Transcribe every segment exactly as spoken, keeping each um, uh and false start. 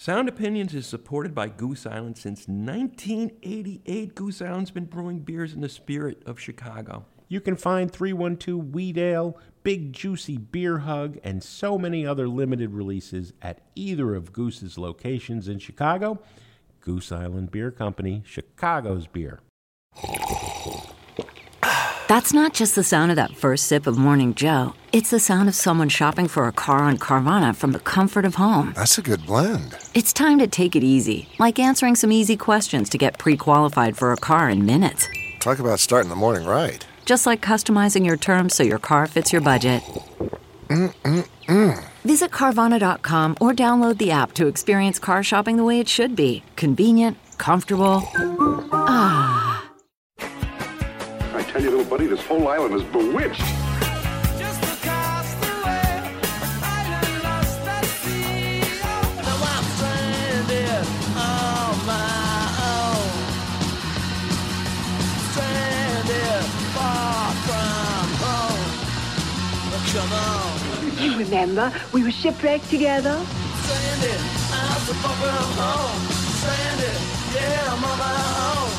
Sound Opinions is supported by Goose Island since nineteen eighty-eight. Goose Island's been brewing beers in the spirit of Chicago. You can find three one two Wheat Ale, Big Juicy Beer Hug, and so many other limited releases at either of Goose's locations in Chicago. Goose Island Beer Company, Chicago's beer. That's not just the sound of that first sip of Morning Joe. It's the sound of someone shopping for a car on Carvana from the comfort of home. That's a good blend. It's time to take it easy, like answering some easy questions to get pre-qualified for a car in minutes. Talk about starting the morning right. Just like customizing your terms so your car fits your budget. Mm-mm-mm. Visit Carvana dot com or download the app to experience car shopping the way it should be. Convenient, comfortable. Ah. I tell you, little buddy, this whole island is bewitched. Just across the way, I lost that sea. Now I'm stranded on my own. Stranded far from home. Come on. You remember, we were shipwrecked together. Stranded, I'm so far from home. Stranded, yeah, I'm on my own.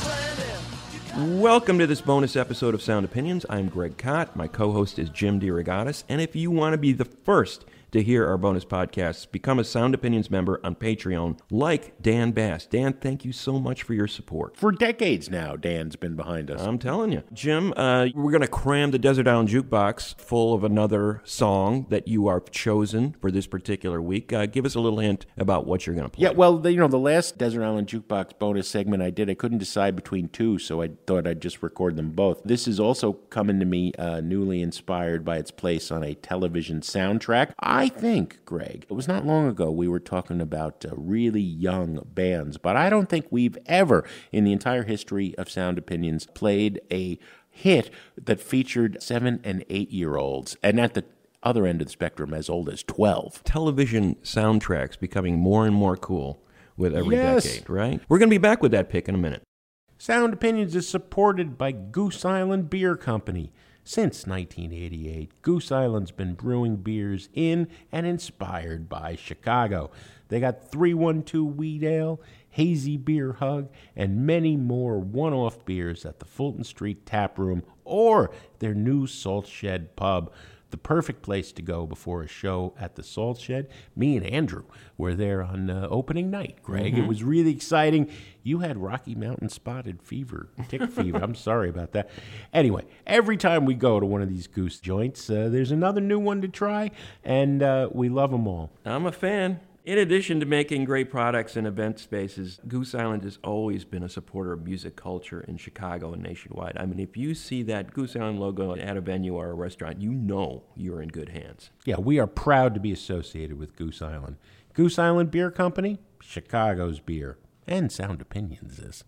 Welcome to this bonus episode of Sound Opinions. I'm Greg Kot. My co-host is Jim DeRogatis. And if you want to be the first to hear our bonus podcasts, become a Sound Opinions member on Patreon, like Dan Bass. Dan, thank you so much for your support. For decades now, Dan's been behind us. I'm telling you. Jim, uh, we're going to cram the Desert Island Jukebox full of another song that you are chosen for this particular week. Uh, give us a little hint about what you're going to play. Yeah, well, the, you know, the last Desert Island Jukebox bonus segment I did, I couldn't decide between two, so I thought I'd just record them both. This is also coming to me uh, newly inspired by its place on a television soundtrack. I think, Greg, it was not long ago we were talking about uh, really young bands, but I don't think we've ever, in the entire history of Sound Opinions, played a hit that featured seven and eight-year-olds, and at the other end of the spectrum, as old as twelve. Television soundtracks becoming more and more cool with every Yes. decade, right? We're going to be back with that pick in a minute. Sound Opinions is supported by Goose Island Beer Company. Since nineteen eighty-eight, Goose Island's been brewing beers in and inspired by Chicago. They got three one two Wheat Ale, Hazy Beer Hug, and many more one-off beers at the Fulton Street Tap Room or their new Salt Shed Pub. The perfect place to go before a show at the Salt Shed. Me and Andrew were there on uh, opening night, Greg. Mm-hmm. It was really exciting. You had Rocky Mountain spotted fever, tick fever. I'm sorry about that. Anyway, every time we go to one of these Goose joints, uh, there's another new one to try, and uh, we love them all. I'm a fan. In addition to making great products and event spaces, Goose Island has always been a supporter of music culture in Chicago and nationwide. I mean, if you see that Goose Island logo at a venue or a restaurant, you know you're in good hands. Yeah, we are proud to be associated with Goose Island. Goose Island Beer Company, Chicago's beer, and Sound Opinions is.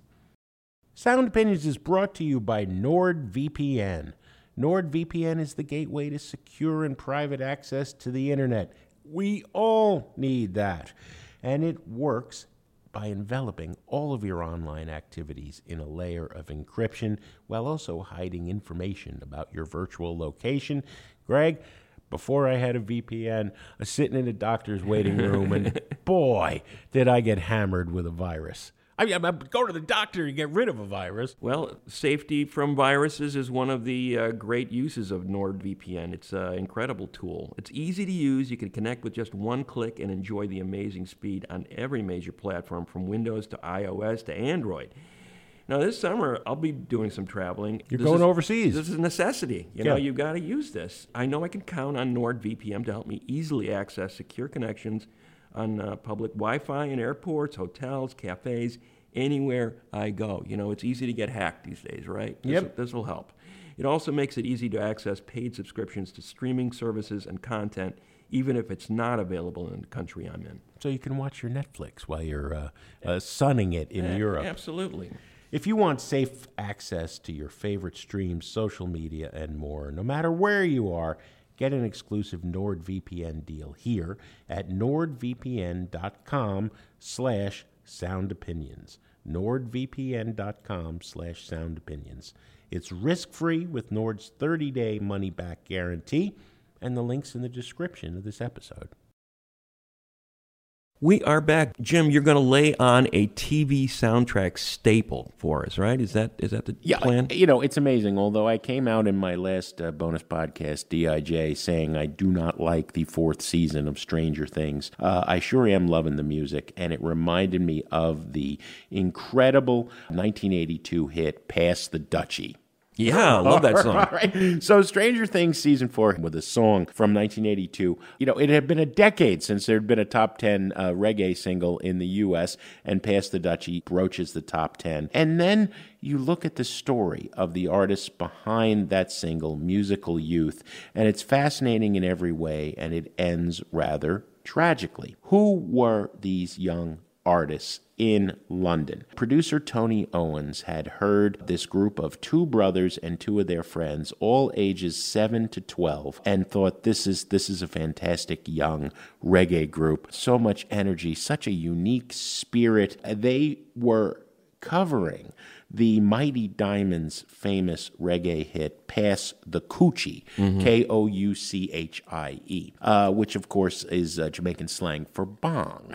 Sound Opinions is brought to you by NordVPN. NordVPN is the gateway to secure and private access to the internet. We all need that. And it works by enveloping all of your online activities in a layer of encryption while also hiding information about your virtual location. Greg, before I had a V P N, I was sitting in a doctor's waiting room, and boy, did I get hammered with a virus. I mean, I'm going to the doctor to get rid of a virus. Well, safety from viruses is one of the uh, great uses of NordVPN. It's an incredible tool. It's easy to use. You can connect with just one click and enjoy the amazing speed on every major platform, from Windows to iOS to Android. Now, this summer, I'll be doing some traveling. You're This going is- overseas. This is a necessity. You know, Yeah. you've got to use this. I know I can count on NordVPN to help me easily access secure connections on uh, public Wi-Fi in airports, hotels, cafes, anywhere I go. You know, it's easy to get hacked these days, right? This, Yep. This will help. It also makes it easy to access paid subscriptions to streaming services and content, even if it's not available in the country I'm in. So you can watch your Netflix while you're uh, uh, sunning it in Eh, Europe. Absolutely. If you want safe access to your favorite streams, social media, and more, no matter where you are, get an exclusive NordVPN deal here at nordvpn.com slash soundopinions. nordvpn.com slash soundopinions. It's risk-free with Nord's thirty-day money-back guarantee, and the link's in the description of this episode. We are back. Jim, you're going to lay on a T V soundtrack staple for us, right? Is that is that the yeah, plan? You know, it's amazing. Although I came out in my last uh, bonus podcast, D I J, saying I do not like the fourth season of Stranger Things, uh, I sure am loving the music, and it reminded me of the incredible nineteen eighty-two hit Pass the Dutchie. Yeah, I love that song. All right. So Stranger Things season four with a song from nineteen eighty-two. You know, it had been a decade since there had been a top ten uh, reggae single in the U S, and Pass the Dutchie broaches the top ten. And then you look at the story of the artists behind that single, Musical Youth, and it's fascinating in every way, and it ends rather tragically. Who were these young artists in London? Producer Tony Owens had heard this group of two brothers and two of their friends, all ages seven to twelve, and thought this is this is a fantastic young reggae group. So much energy, such a unique spirit. They were covering the Mighty Diamonds' famous reggae hit, Pass the Coochie, mm-hmm. K O U C H I E, uh, which, of course, is uh, Jamaican slang for bong.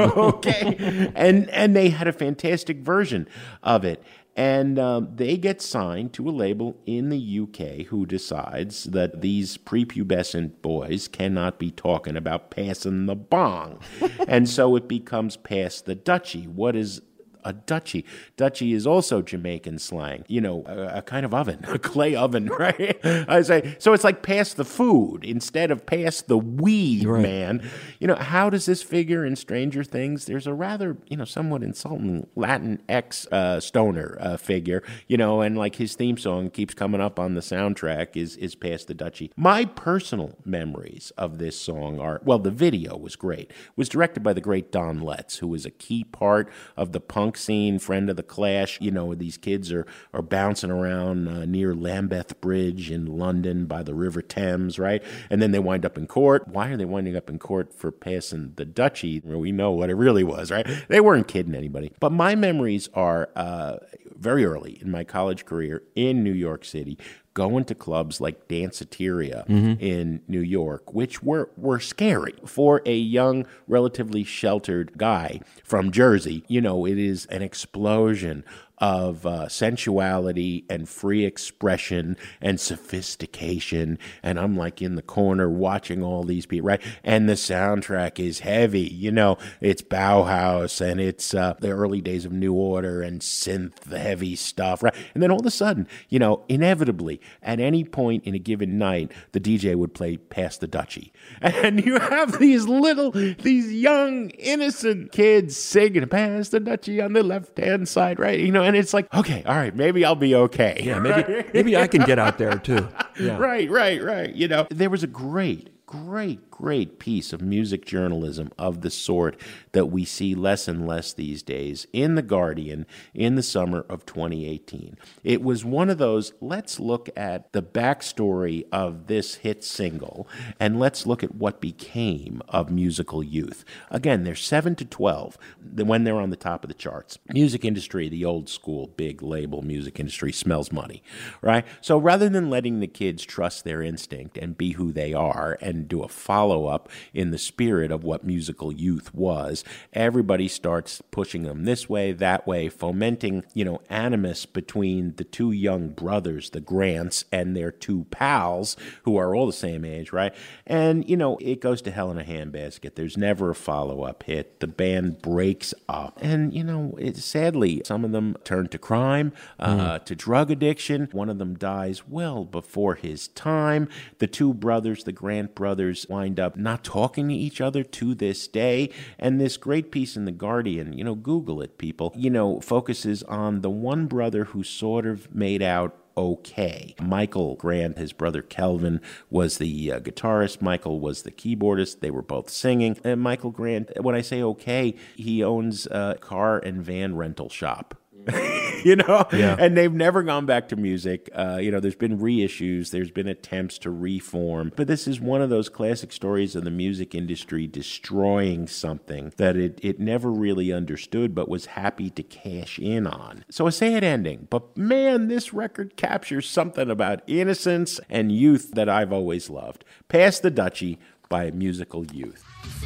Okay? and and they had a fantastic version of it. And um, they get signed to a label in the U K who decides that these prepubescent boys cannot be talking about passing the bong. And so it becomes Pass the Dutchie. What is a Dutchie? Dutchie is also Jamaican slang, you know, a, a kind of oven, a clay oven, right? I say, so it's like pass the food instead of pass the weed, right. Man. You know, how does this figure in Stranger Things? There's a rather, you know, somewhat insulting Latin X uh, stoner uh, figure, you know, and like his theme song keeps coming up on the soundtrack is, is Pass the Dutchie. My personal memories of this song are, well, the video was great. It was directed by the great Don Letts, who was a key part of the punk scene, friend of the Clash. You know, these kids are, are bouncing around uh, near Lambeth Bridge in London by the River Thames, right? And then they wind up in court. Why are they winding up in court for passing the Dutchie? Well, we know what it really was, right? They weren't kidding anybody. But my memories are uh, very early in my college career in New York City, going to clubs like Danceteria mm-hmm. in New York, which were, were scary for a young, relatively sheltered guy from Jersey. You know, it is an explosion of uh, sensuality and free expression and sophistication. And I'm like in the corner watching all these people, right? And the soundtrack is heavy. You know, it's Bauhaus and it's uh, the early days of New Order and synth heavy stuff, right? And then all of a sudden, you know, inevitably, at any point in a given night, the D J would play Pass the Dutchie. And you have these little, these young, innocent kids singing Pass the Dutchie on the left-hand side, right? You know, and it's like, okay, all right, maybe I'll be okay. Yeah, maybe right? maybe I can get out there too. Yeah. Right, right, right. You know, there was a great, great, great piece of music journalism of the sort that we see less and less these days in The Guardian in the summer of twenty eighteen. It was one of those, let's look at the backstory of this hit single and let's look at what became of Musical Youth. Again, they're seven to twelve when they're on the top of the charts. Music industry, the old school, big label music industry smells money, right? So rather than letting the kids trust their instinct and be who they are and do a follow-up in the spirit of what Musical Youth was, everybody starts pushing them this way, that way, fomenting, you know, animus between the two young brothers, the Grants, and their two pals, who are all the same age, right? And, you know, it goes to hell in a handbasket. There's never a follow-up hit. The band breaks up. And, you know, it, sadly, some of them turn to crime, uh, mm. to drug addiction. One of them dies well before his time. The two brothers, the Grant brothers, wind up not talking to each other to this day. And this great piece in The Guardian, you know, Google it, people, you know, focuses on the one brother who sort of made out okay. Michael Grant, his brother Kelvin, was the uh, guitarist. Michael was the keyboardist. They were both singing. And Michael Grant, when I say okay, he owns a car and van rental shop. You know, yeah. And they've never gone back to music. Uh, you know, there's been reissues, there's been attempts to reform, but this is one of those classic stories of the music industry destroying something that it, it never really understood, but was happy to cash in on. So a sad ending, but man, this record captures something about innocence and youth that I've always loved. Pass the Dutchie by Musical Youth.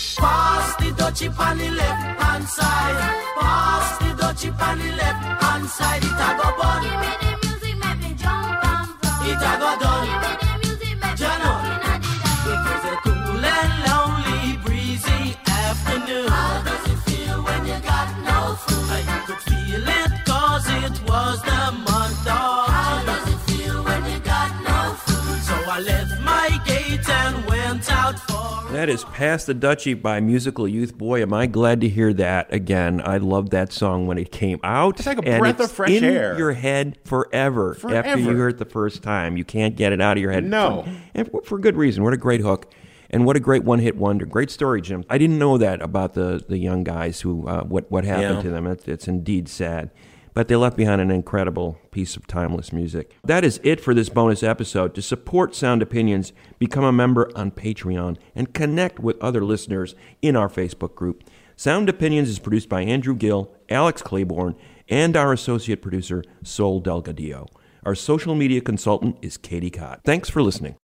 Pass the dutchie on the left hand side. Pass the dutchie on the left hand side. It a go bun. Give me the music, make me jump and from. It a go done. Give me the music, make me Jano. jump in a It was a cool and lonely, breezy afternoon. How does it feel when you got no food? I could feel it cause it was the month of How June. does it feel when you got no food? So I left my gate and went out for That is Pass the Dutchie by Musical Youth. Boy, am I glad to hear that again. I loved that song when it came out. It's like a and breath it's of fresh in air. your head forever, after Forever. you hear it the first time. You can't get it out of your head. No. And for, for good reason. What a great hook. And what a great one-hit wonder. Great story, Jim. I didn't know that about the, the young guys, who uh, what, what happened Yeah. to them. It's, it's indeed sad. But they left behind an incredible piece of timeless music. That is it for this bonus episode. To support Sound Opinions, become a member on Patreon and connect with other listeners in our Facebook group. Sound Opinions is produced by Andrew Gill, Alex Claiborne, and our associate producer, Sol Delgadillo. Our social media consultant is Katie Cott. Thanks for listening.